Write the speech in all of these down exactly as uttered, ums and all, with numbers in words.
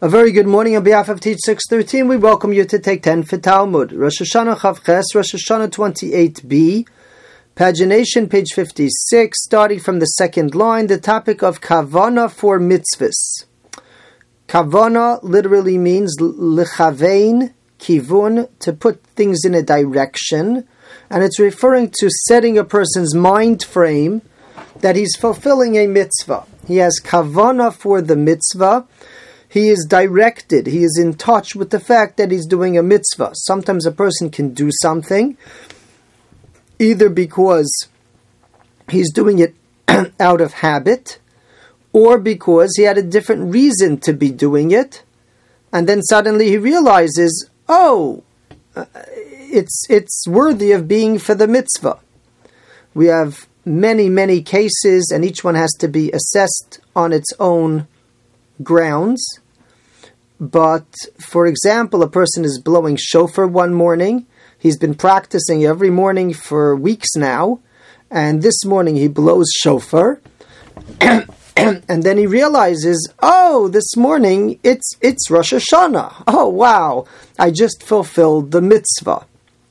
A very good morning on behalf of Teach six thirteen. We welcome you to take ten for Talmud. Rosh Hashanah Chav Ches, Rosh Hashanah twenty-eight b, pagination page fifty-six, starting from the second line, the topic of Kavana for mitzvahs. Kavana literally means lechavein, kivun, to put things in a direction, and it's referring to setting a person's mind frame that he's fulfilling a mitzvah. He has Kavana for the mitzvah. He is directed, he is in touch with the fact that he's doing a mitzvah. Sometimes a person can do something either because he's doing it out of habit or because he had a different reason to be doing it, and then suddenly he realizes, oh, it's it's worthy of being for the mitzvah. We have many, many cases, and each one has to be assessed on its own grounds. But, for example, a person is blowing shofar one morning. He's been practicing every morning for weeks now, and this morning he blows shofar, and then he realizes, oh, this morning it's it's Rosh Hashanah. Oh, wow, I just fulfilled the mitzvah.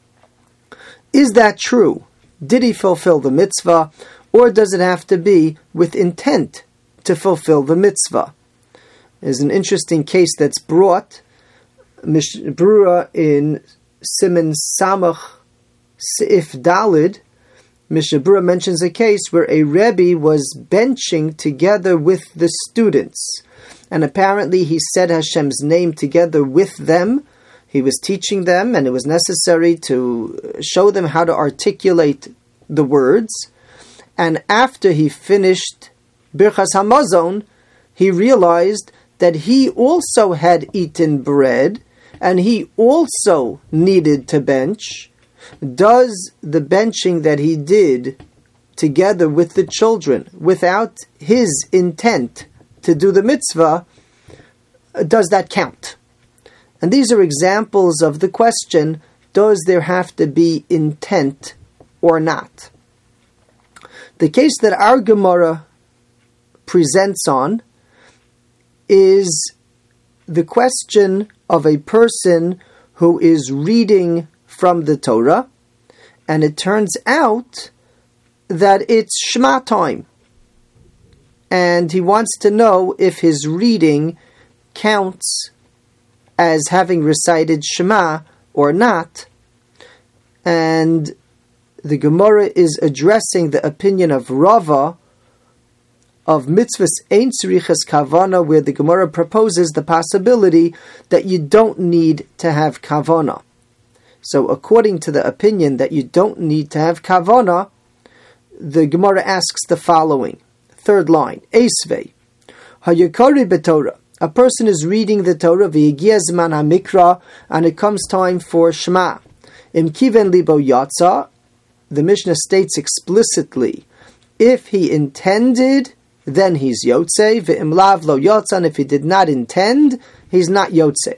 Is that true? Did he fulfill the mitzvah, or does it have to be with intent to fulfill the mitzvah? There's an interesting case that's brought, Brura in Siman Samach Seif Dalid. Mishnah Brura mentions a case where a Rebbe was benching together with the students, and apparently he said Hashem's name together with them. He was teaching them, and it was necessary to show them how to articulate the words. And after he finished Birchas Hamazon, he realized that he also had eaten bread, and he also needed to bench. Does the benching that he did together with the children, without his intent to do the mitzvah, does that count? And these are examples of the question, does there have to be intent or not? The case that our Gemara presents on is the question of a person who is reading from the Torah, and it turns out that it's Shema time, and he wants to know if his reading counts as having recited Shema or not. And the Gemara is addressing the opinion of Rava of mitzvahs ein tzrichas kavana, where the Gemara proposes the possibility that you don't need to have kavana. So according to the opinion that you don't need to have kavana, the Gemara asks the following. Third line, Esvei, hayakari b'Torah. A person is reading the Torah, v'yigia zman hamikra, and it comes time for Shema. Im kiven libo yatsa, the Mishnah states explicitly, if he intended, then he's Yotzei, ve'im lav lo yotza, and if he did not intend, he's not Yotzei.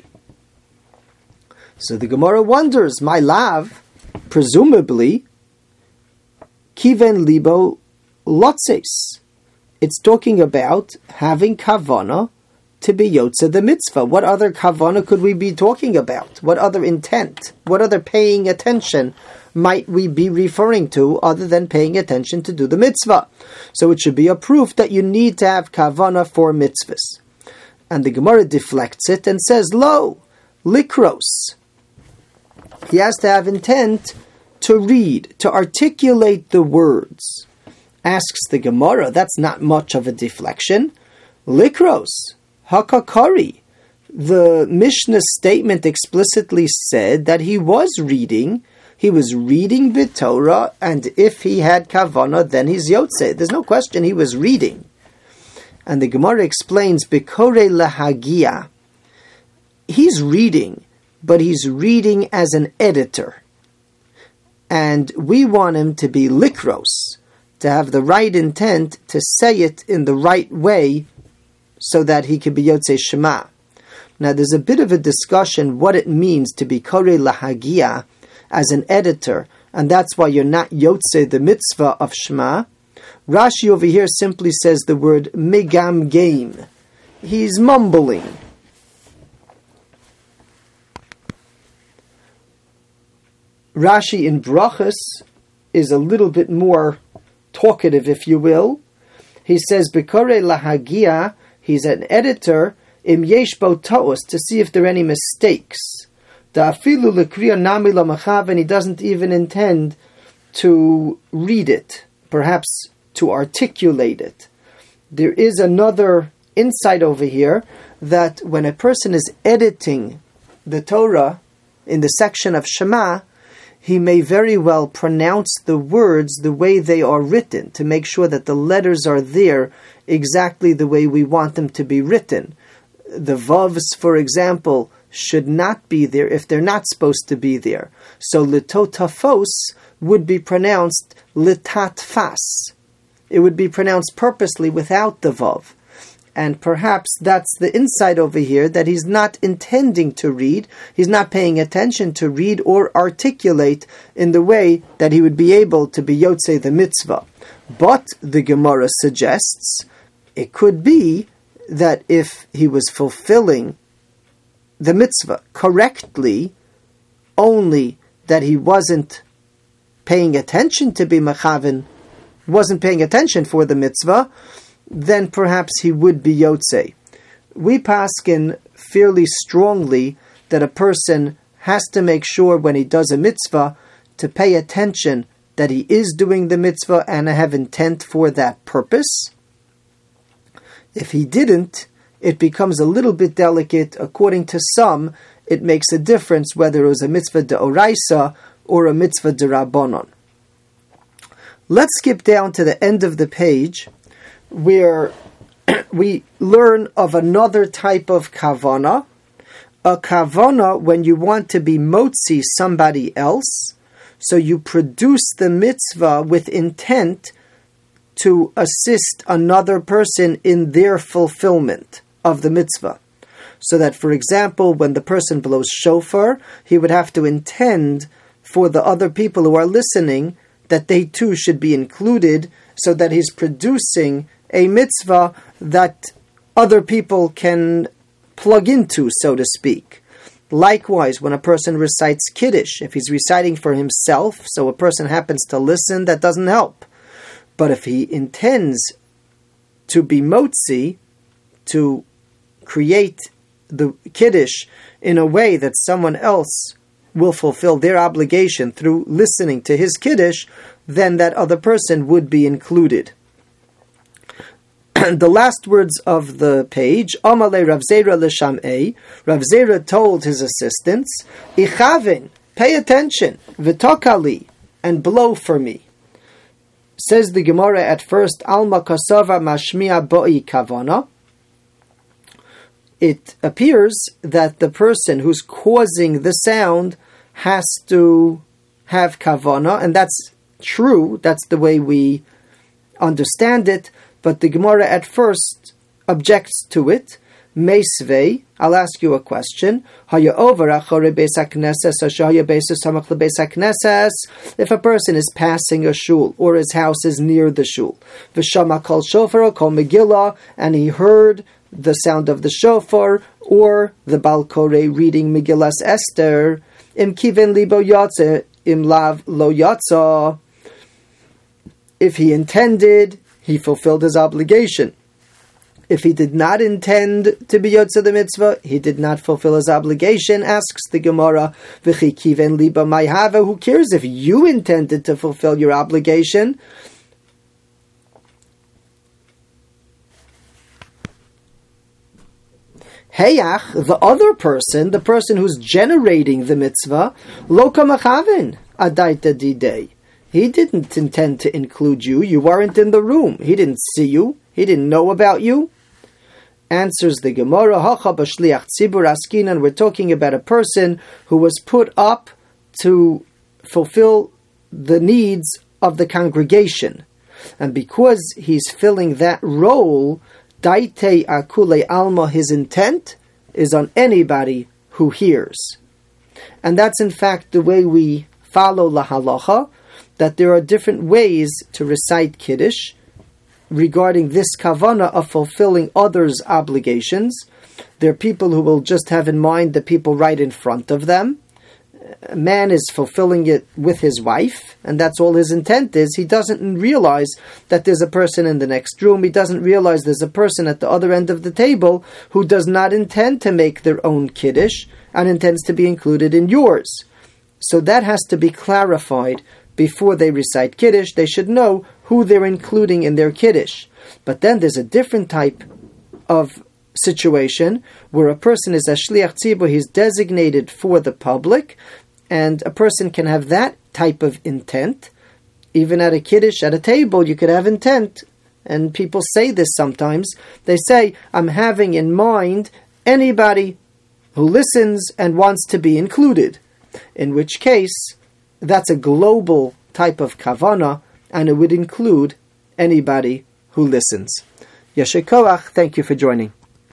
So the Gemara wonders, my lav, presumably, kiven libo lotzes. It's talking about having kavana to be Yotzei the mitzvah. What other kavana could we be talking about? What other intent? What other paying attention might we be referring to other than paying attention to do the mitzvah? So it should be a proof that you need to have kavana for mitzvahs. And the Gemara deflects it and says, lo, likros. He has to have intent to read, to articulate the words. Asks the Gemara, that's not much of a deflection. Likros, hakakari. The Mishnah statement explicitly said that he was reading. He was reading the Torah, and if he had kavana, then he's Yotzei. There's no question he was reading. And the Gemara explains, Bikore lahagia. He's reading, but he's reading as an editor. And we want him to be likros, to have the right intent to say it in the right way so that he can be Yotzei Shema. Now there's a bit of a discussion what it means to be Kore lahagia as an editor, and that's why you're not Yotzei the mitzvah of Shema. Rashi over here simply says the word megam game. He's mumbling. Rashi in Brachos is a little bit more talkative, if you will. He says, Bekore lahagia, he's an editor, im yesh bo ta'os, to see if there are any mistakes. Da'afilu lekriya nami lamachav, and he doesn't even intend to read it, perhaps to articulate it. There is another insight over here, that when a person is editing the Torah in the section of Shema, he may very well pronounce the words the way they are written, to make sure that the letters are there exactly the way we want them to be written. The vavs, for example, should not be there if they're not supposed to be there. So litotafos would be pronounced litatfas. It would be pronounced purposely without the vav. And perhaps that's the insight over here, that he's not intending to read, he's not paying attention to read or articulate in the way that he would be able to be Yotzei the mitzvah. But the Gemara suggests it could be that if he was fulfilling the mitzvah correctly, only that he wasn't paying attention to be mechaven, wasn't paying attention for the mitzvah, then perhaps he would be Yotzei. We paskin fairly strongly that a person has to make sure when he does a mitzvah to pay attention that he is doing the mitzvah and have intent for that purpose. If he didn't, it becomes a little bit delicate. According to some, it makes a difference whether it was a mitzvah deoraisa or a mitzvah derabbanon. Let's skip down to the end of the page, where we learn of another type of kavana, a kavana when you want to be motzi somebody else, so you produce the mitzvah with intent to assist another person in their fulfillment of the mitzvah. So that, for example, when the person blows shofar, he would have to intend for the other people who are listening that they too should be included, so that he's producing a mitzvah that other people can plug into, so to speak. Likewise, when a person recites Kiddush, if he's reciting for himself, so a person happens to listen, that doesn't help. But if he intends to be motzi, to create the Kiddush in a way that someone else will fulfill their obligation through listening to his Kiddush, then that other person would be included. The last words of the page, Amale Rav Zera l'sham'ei, Rav Zera told his assistants, Ichaven, pay attention, v'tokali, and blow for me. Says the Gemara at first, Alma kasava mashmiya bo'i kavana. It appears that the person who's causing the sound has to have kavana, and that's true, that's the way we understand it. But the Gemara at first objects to it. Meisvei, I'll ask you a question. If a person is passing a shul, or his house is near the shul, v'shama kol shofar kol megillah, and he heard the sound of the shofar, or the Bal Koreh reading Megillas Esther, im kiven libo yatze, im lav lo yatza. If he intended, he fulfilled his obligation. If he did not intend to be Yotzei the mitzvah, he did not fulfill his obligation. Asks the Gemara, V'chi kiven liba may have. Who cares if you intended to fulfill your obligation? Heyach, the other person, the person who's generating the mitzvah, lo kamachaven adaita didei. He didn't intend to include you. You weren't in the room. He didn't see you. He didn't know about you. Answers the Gemara, Hacha b'shliach tzibur askinan. We're talking about a person who was put up to fulfill the needs of the congregation. And because he's filling that role, daite akule alma, his intent is on anybody who hears. And that's in fact the way we follow la halacha, that there are different ways to recite Kiddush regarding this kavana of fulfilling others' obligations. There are people who will just have in mind the people right in front of them. a man is fulfilling it with his wife, and that's all his intent is. He doesn't realize that there's a person in the next room. He doesn't realize there's a person at the other end of the table who does not intend to make their own kiddush and intends to be included in yours. So that has to be clarified before they recite kiddush. They should know who they're including in their kiddush. But then there's a different type of situation where a person is a shliach tzibur, he's designated for the public, and a person can have that type of intent. Even at a kiddush, at a table, you could have intent, and people say this sometimes. They say, I'm having in mind anybody who listens and wants to be included, in which case, that's a global type of kavana, and it would include anybody who listens. Yasher koach, thank you for joining.